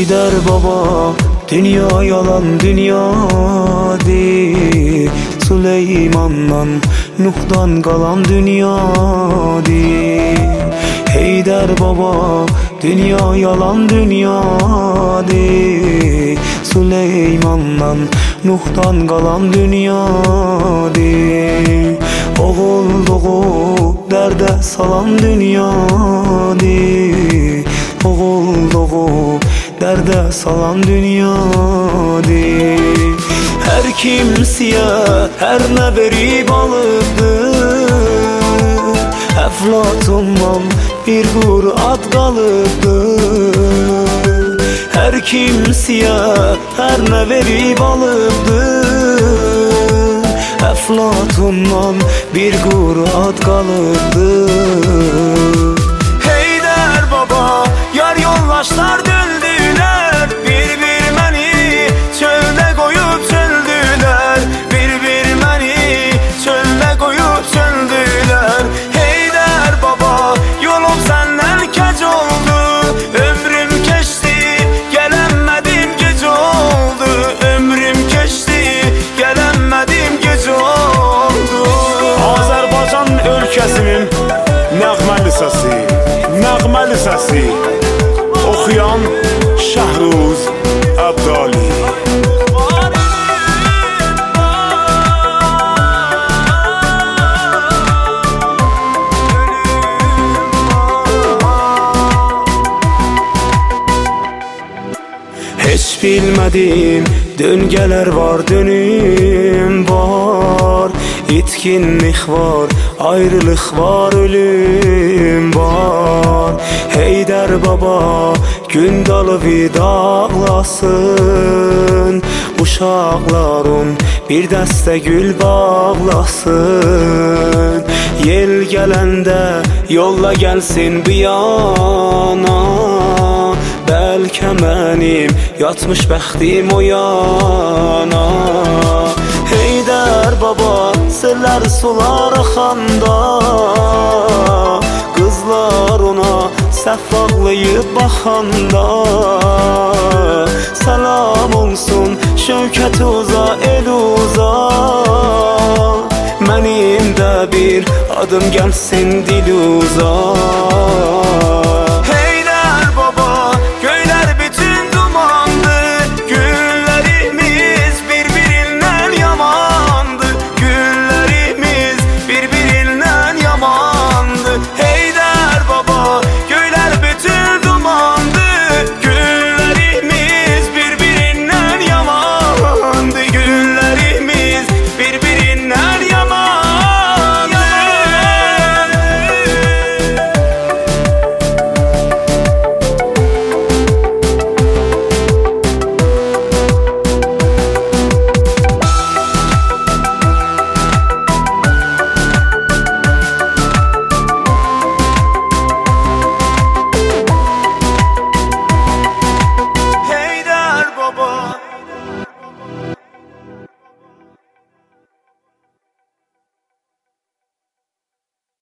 Heydər baba, dünya yalan dünyadır. Süleymandan, Nuhdan qalan dünyadır. Heydər baba, dünya yalan dünyadır. Süleymandan, Nuhdan qalan dünyadır. Oğul doğub dərdə salan dünyadır. Oğul doğub dərdə salan dünyadır. Hər kimsiyə hər nə verib alıbdır. Əflatundan bir qur ad qalıbdır. Hər kimsiyə hər nə verib alıbdır. Əflatundan bir qur ad qalıbdır. Heydər baba, yar yoldaşlar döndülər. Bir-bir məni çöldə qoyub çöldülər. Bir-bir məni çöldə qoyub çöldülər. Heydər baba, yolum səndən kəc oldu. Ömrüm keçdi, gələnmədim gec oldu. Ömrüm keçdi, gələnmədim gec oldu. Azərbaycan ölkəsinin nəğməli səsi, nəğməli səsi. Oxuyan Şəhruz Əbdali. Heç bilmədim, döngələr var, dönüm var. İtkinlik var, ayrılıq var, ölüm var. Heydər baba, gün dalı vidağlasın. Uşaqların bir dəstə gül bağlasın. Yel gələndə yolla gəlsin bu yana. Bəlkə mənim yatmış bəxtim o yana. Heydər baba, sirlər sular axanda. Qızlar ona səhv ağlayıb baxanda. Salam olsun şövkət uza, el uza. Mənim də bir adım gəlsin dil uza.